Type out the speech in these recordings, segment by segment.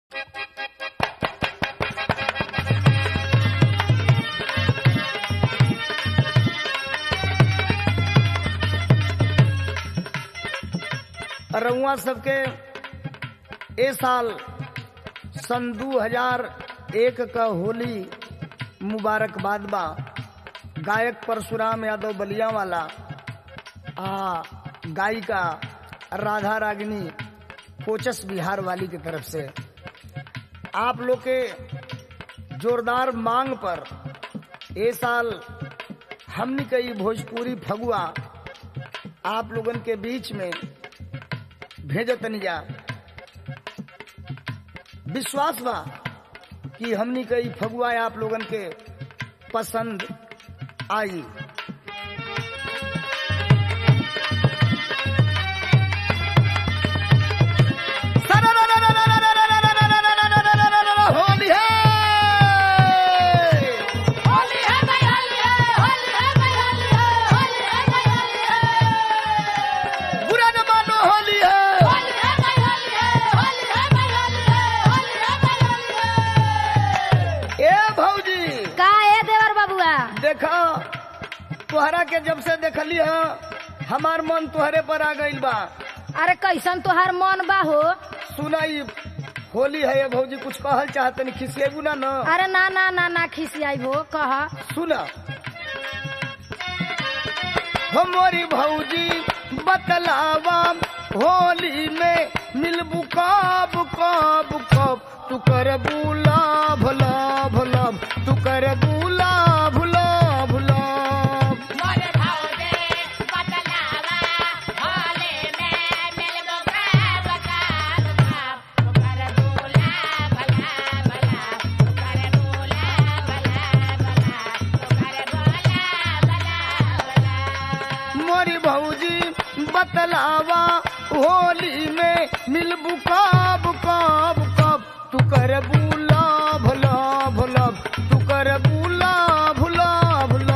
रउआ सबके ए साल सन 2001 का होली मुबारकबाद बा। गायक परशुराम यादव बलिया वाला गायिका राधा रागिनी कोचस बिहार वाली की तरफ से आप लोग के जोरदार मांग पर ए साल हमनी कई भोजपुरी फगुआ आप लोगन के बीच में भेजतनी जा। विश्वास बा कि हमनी कई फगुआ आप लोगन के पसंद आई। देखा तुहरा के जब से देखली हमार मन तुहरे पर आ गइल बा। अरे कैसन तुहार मन बा हो? सुनाई होली है भौजी, कुछ कहल चाहतनी, खिसिएबू ना? अरे ना ना ना ना खिसियाई हो, कह। सुना हमारी भौजी बतलावा होली में मिलबू कब कब कब तू कर बुला भला भला तू कर बुला भुला भुला। मोरी भौजी बतलावा होली में मिलबू कब कब कब तू कर बुला भला भला तू कर बुला भुला भुला।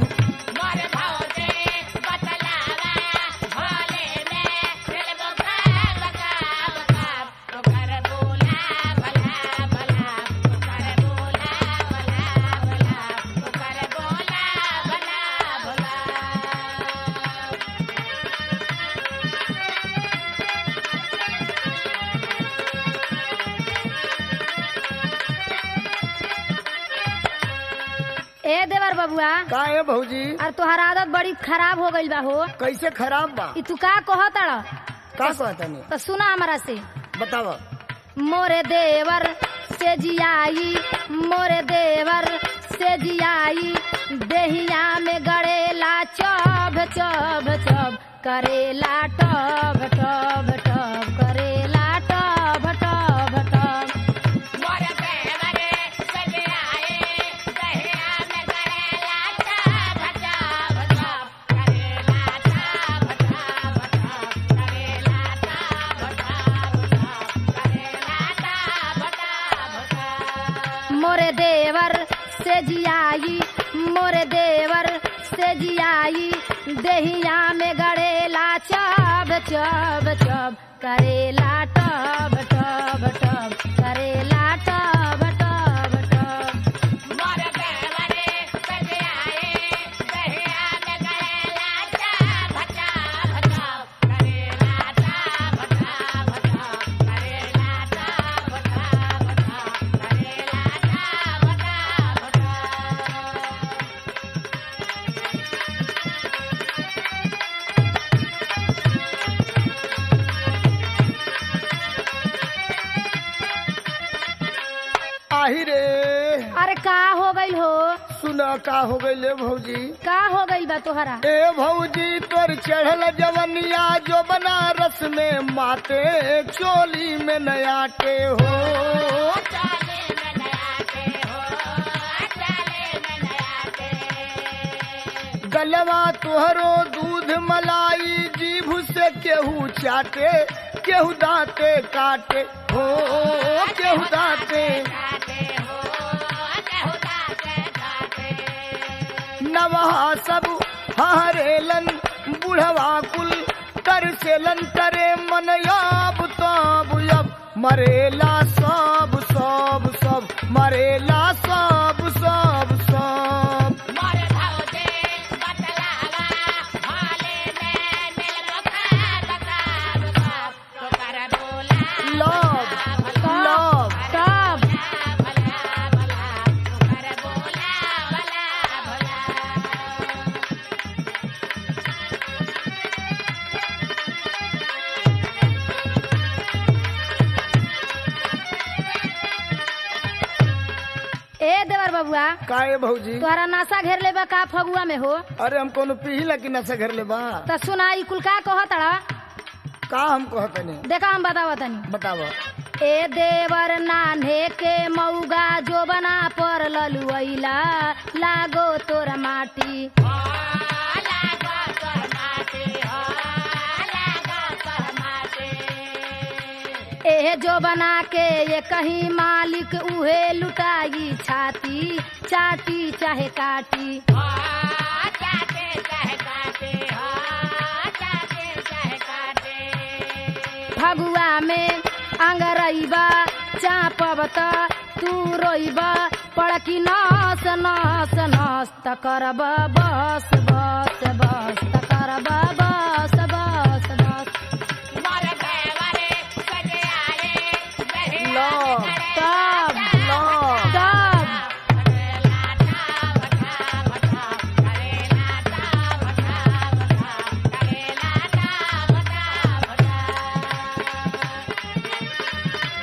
ए देवर बबुआ, का है भौजी? अरे तुहार आदत बड़ी खराब हो गइल बा हो। कैसे खराब बा? तू का कहतड़? का कहतनी? तो सुना हमारा से। बतावा। मोरे देवर से जियाई, मोरे देवर से जियाई, देहिया में गड़ेला चब चब चब, करेला टब टब टब, करेला टब टब टब। मोरे देवर से जियाई, मोरे देवर से जियाई, देहिया में गड़ेला चब चब चब, करेला टब टब टब, करेला टब टब टब। आही रे। अरे का हो गइल हो? सुना का हो गइल ले भौजी? का हो गइल बा तोहरा? ए भौजी तोर चढ़ल जवनिया जो बनारस में माते चोली में नयाटे हो। गलवा तुहरो दूध मलाई, जीभ से केहू चाटे केहू दांते काटे हो, केहू दांते नवहा सब हरेलन बुढ़वा कुल तरसेलन तरे मन याब ताब यब मरेला सब सब सब मरेला सब सब सब मोरे भौजे बतलावा भोले में मिलबो खाब खाब खाब तो कर बोला लव लव तब भला भला तो कर बोला भला भला ए देवर बबुआ का है भौजी? तोहरा नासा घेर लेबा का फगुआ में हो अरे हम कोनो पीला कि नशा घर ले बा त सुना ई कुल का कहतड़ा का हम कहतनी देखा हम बतावा तनी बताव। ए देवर नान्हे के मौगा जो बना पर ललुआइला लागो तोर माटी लागो तोर माटी हो लागो तोर माटी एह जो बना के ये कहीं मालिक उहे लुटाई छाती चाटी चाहे काटी चाटे चाहे काटे हो चाटे चाहे काटे फगुआ में अंगरैबा चापब त तू रोइबा पड़की नस नस नस त करब बस बस बस त करब बस बस बस मोरे देवरे सजे आए दहिया लव तब लव तब करेला ता बता बता करेला ता बता बता करेला ता बता बता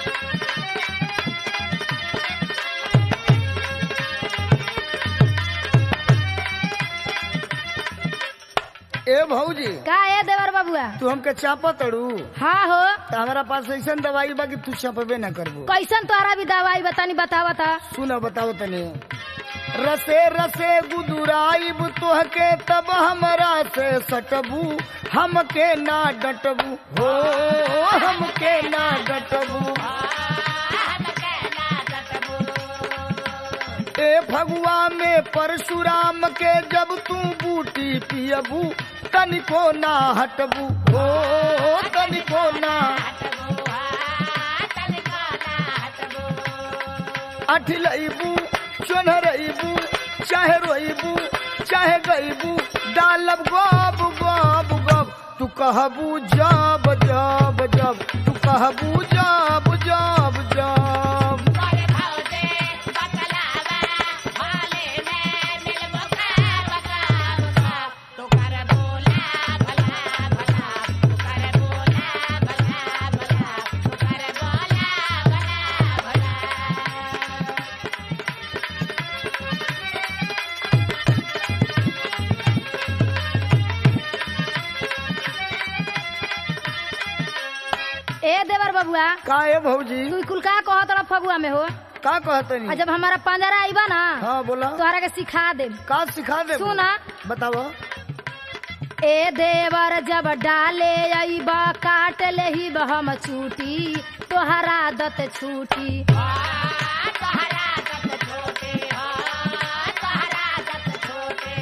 ए भौजी का ए देवर बबुआ तू हमके चापा तड़ू हाँ हो तो हमारा पास ऐसा दवाई बा कि तू चापबे ना करबो। कैसन तोहरा भी दवाई बतानी बतावा था सुना बताओ तनी रसे रसे गुदुराइब तोहके तब हमरा से सटबू हमके ना डटबू हो हमके ना डटबू ए फगुआ में परशुराम के जब तू बूटी पियबू तनिको ना हटबू हो तनिको ना अठलैबू चोनहरैबू चाहे रोइबू चाहे गईबू डालब गब गब गब तू कहबू जब जब जब तू कहबू जब जब जब मोरे भौजे बतलावा भोले में मिलबो खाब खाब खाब तो कर बोला भला भला तो कर बोला भला भला तो कर बोला भला भला ए देवर बबुआ का है भौजी? तू कुल का कहत रहा फगुआ में हो का कहतनी? और जब हमारा पंजरा आईबा ना हाँ बोला तोहरा के सिखा दे का सिखा दे सुना। बताओ। ए देवर जब डाले अइबा काट लेही हम छूटी तोहरा दत छूटी तोहरा दत छोटे हो तोहरा दत छोटे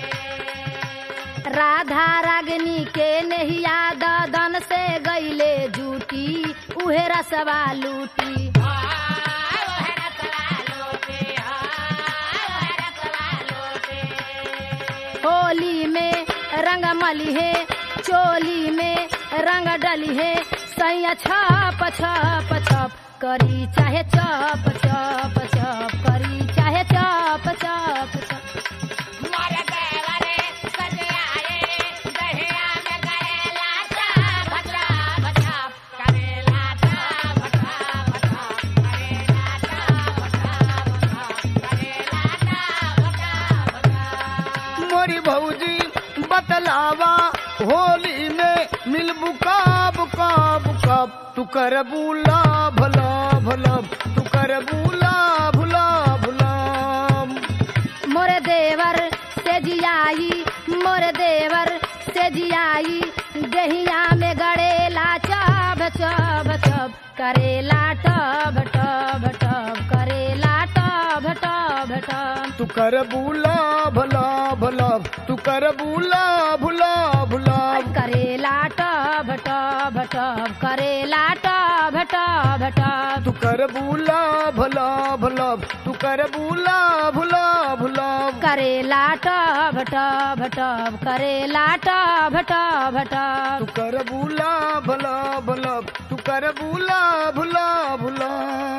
राधा रागनी के नहिया ददन से गईले जूटी उहे रसवा लूटी होली में रंग मली है चोली में रंग डली है सैया छप छप छप करी चाहे चप चप चप करी चाहे चप चप चप मोरे देवरे सजे आए दहिया में करेला ता बता बता करेला ता बता बता करेला ता बता बता करेला ता बता बता मोरी भौजी बतलावा होली में मिलबू कब कब कब तू करबू लाभ लाभ लाभ तू करबू लाभ लाभ लाभ मोरे देवर से जियाई मोरे देवर से जियाई दहिया में गड़ेला चब चब चब करेला टब टब टब करेला टब टब टब तू करबू लाभ लाभ लाभ तू करबू लाभ लाभ लाभ करेला टब टब टब करेला टब टब टब कर बूला भला भला तू कर बूला भुला भुला करेला टभ टभ टभ करेला टभ टभ तू टभ कर बूला भला भला तू कर बूला भुला भुला